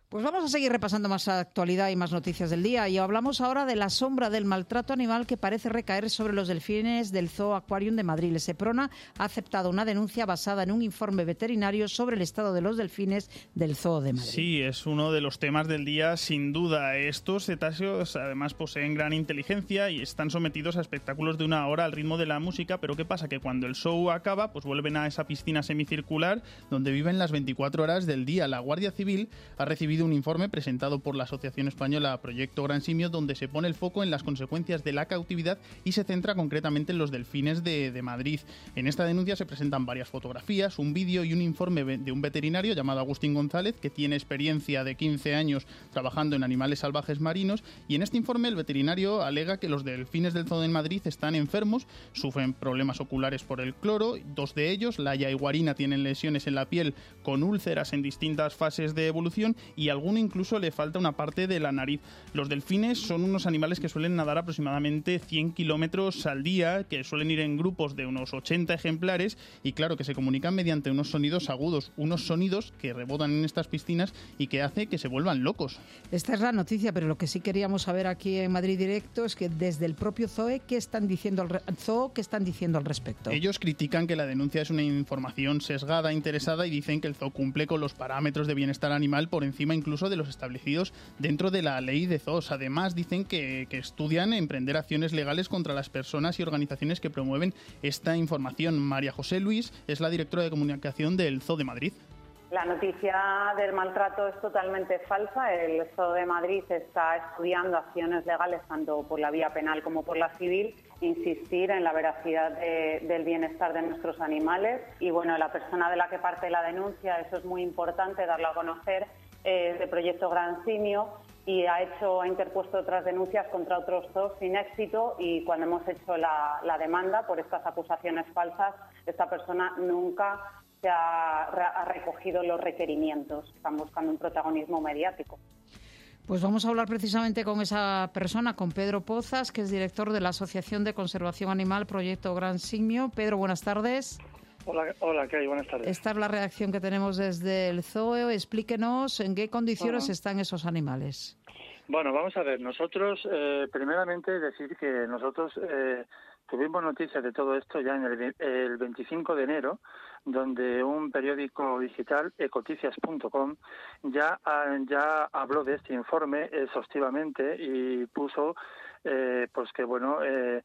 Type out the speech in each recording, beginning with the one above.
Pues vamos a seguir repasando más actualidad y más noticias del día y hablamos ahora de la sombra del maltrato animal que parece recaer sobre los delfines del Zoo Aquarium de Madrid. El Seprona ha aceptado una denuncia basada en un informe veterinario sobre el estado de los delfines del Zoo de Madrid. Sí, es uno de los temas del día sin duda. Estos cetáceos además poseen gran inteligencia y están sometidos a espectáculos de 1 hora al ritmo de la música, pero ¿qué pasa? Que cuando el show acaba, pues vuelven a esa piscina semicircular donde viven las 24 horas del día. La Guardia Civil ha recibido un informe presentado por la Asociación Española Proyecto Gran Simio donde se pone el foco en las consecuencias de la cautividad y se centra concretamente en los delfines de Madrid. En esta denuncia se presentan varias fotografías, un vídeo y un informe de un veterinario llamado Agustín González que tiene experiencia de 15 años trabajando en animales salvajes marinos, y en este informe el veterinario alega que los delfines del Zoo de Madrid están enfermos, sufren problemas oculares por el cloro, 2 de ellos, Laia y Guarina, tienen lesiones en la piel con úlceras en distintas fases de evolución y alguno incluso le falta una parte de la nariz. Los delfines son unos animales que suelen nadar aproximadamente 100 kilómetros al día, que suelen ir en grupos de unos 80 ejemplares y claro que se comunican mediante unos sonidos agudos, unos sonidos que rebotan en estas piscinas y que hace que se vuelvan locos. Esta es la noticia, pero lo que sí queríamos saber aquí en Madrid Directo es que desde el propio Zoo, ¿qué están diciendo al respecto? Ellos critican que la denuncia es una información sesgada, interesada, y dicen que el Zoo cumple con los parámetros de bienestar animal por encima incluso de los establecidos dentro de la ley de zoos. Además, dicen que estudian emprender acciones legales contra las personas y organizaciones que promueven esta información. María José Luis es la directora de comunicación del Zoo de Madrid. La noticia del maltrato es totalmente falsa. El Zoo de Madrid está estudiando acciones legales tanto por la vía penal como por la civil, insistir en la veracidad del bienestar de nuestros animales. Y bueno, la persona de la que parte la denuncia, eso es muy importante darlo a conocer, de Proyecto Gran Simio, y ha interpuesto otras denuncias contra otros zoos sin éxito, y cuando hemos hecho la demanda por estas acusaciones falsas, esta persona nunca se ha recogido los requerimientos. Están buscando un protagonismo mediático. Pues vamos a hablar precisamente con esa persona, con Pedro Pozas, que es director de la Asociación de Conservación Animal Proyecto Gran Simio. Pedro, buenas tardes. Hola, ¿qué hay? Buenas tardes. Esta es la reacción que tenemos desde el Zoo. Explíquenos en qué condiciones están esos animales. Bueno, vamos a ver. Nosotros, primeramente, decir que nosotros tuvimos noticias de todo esto ya en el 25 de enero, donde un periódico digital, ecoticias.com, ya habló de este informe exhaustivamente y puso pues que bueno,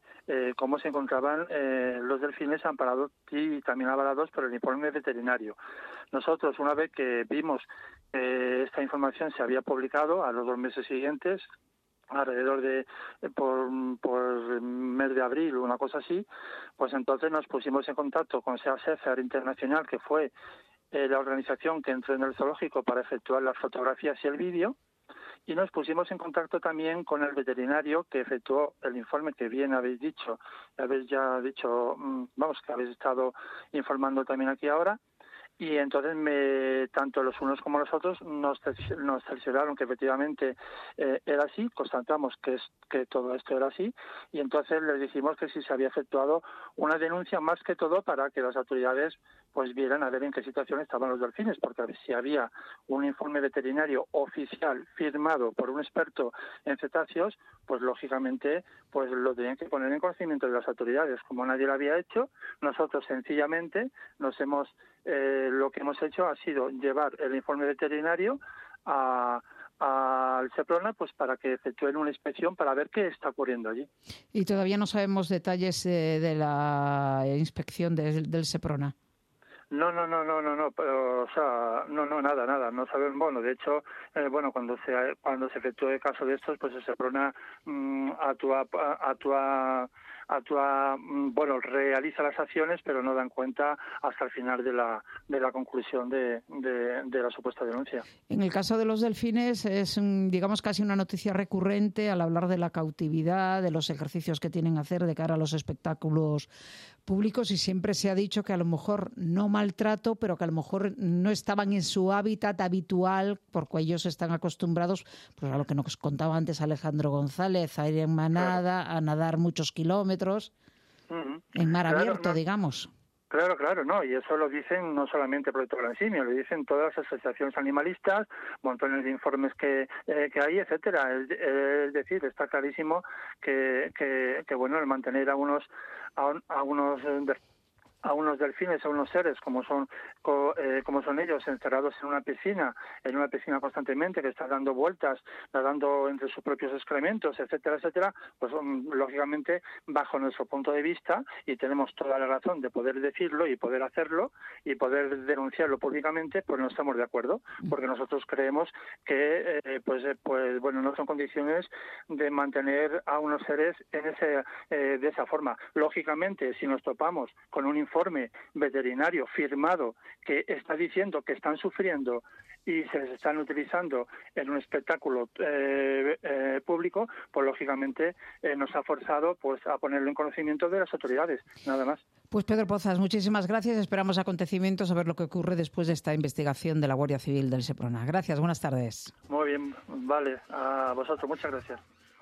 cómo se encontraban los delfines amparados y también avalados por el informe veterinario. Nosotros, una vez que vimos esta información se había publicado, a los 2 meses siguientes, alrededor de por mes de abril, una cosa así, pues entonces nos pusimos en contacto con SEACEFER Internacional, que fue la organización que entró en el zoológico para efectuar las fotografías y el vídeo, y nos pusimos en contacto también con el veterinario que efectuó el informe que bien habéis dicho, que habéis estado informando también aquí ahora. Y entonces tanto los unos como los otros nos cercioraron que efectivamente era así, constatamos que todo esto era así, y entonces les dijimos que si se había efectuado una denuncia, más que todo para que las autoridades pues vieran a ver en qué situación estaban los delfines, porque si había un informe veterinario oficial firmado por un experto en cetáceos, pues lógicamente pues lo tenían que poner en conocimiento de las autoridades. Como nadie lo había hecho, nosotros sencillamente lo que hemos hecho ha sido llevar el informe veterinario al Seprona, pues para que efectúen una inspección para ver qué está ocurriendo allí. Y todavía no sabemos detalles de la inspección del Seprona. No, pero, o sea, nada, no sabemos. Bueno, de hecho, cuando se efectúe el caso de estos, pues el Seprona realiza las acciones, pero no dan cuenta hasta el final de la conclusión de la supuesta denuncia. En el caso de los delfines es, digamos, casi una noticia recurrente al hablar de la cautividad, de los ejercicios que tienen que hacer de cara a los espectáculos públicos, y siempre se ha dicho que a lo mejor no maltrato, pero que a lo mejor no estaban en su hábitat habitual, porque ellos están acostumbrados, pues a lo que nos contaba antes Alejandro González, a ir en manada, a nadar muchos kilómetros, en mar abierto, digamos. Claro, no, y eso lo dicen no solamente Proyecto Gran Simio, lo dicen todas las asociaciones animalistas, montones de informes que hay, etcétera. Es decir, está clarísimo que bueno, el mantener a unos delfines, a unos seres como son ellos, encerrados en una piscina constantemente, que están dando vueltas, nadando entre sus propios excrementos, etcétera, pues lógicamente, bajo nuestro punto de vista, y tenemos toda la razón de poder decirlo y poder hacerlo y poder denunciarlo públicamente, pues no estamos de acuerdo, porque nosotros creemos que pues bueno, no son condiciones de mantener a unos seres de esa forma. Lógicamente, si nos topamos con un informe veterinario firmado que está diciendo que están sufriendo y se les están utilizando en un espectáculo público, pues lógicamente nos ha forzado pues a ponerlo en conocimiento de las autoridades, nada más. Pues Pedro Pozas, muchísimas gracias. Esperamos acontecimientos, a ver lo que ocurre después de esta investigación de la Guardia Civil del Seprona. Gracias, buenas tardes. Muy bien, vale, a vosotros, muchas gracias.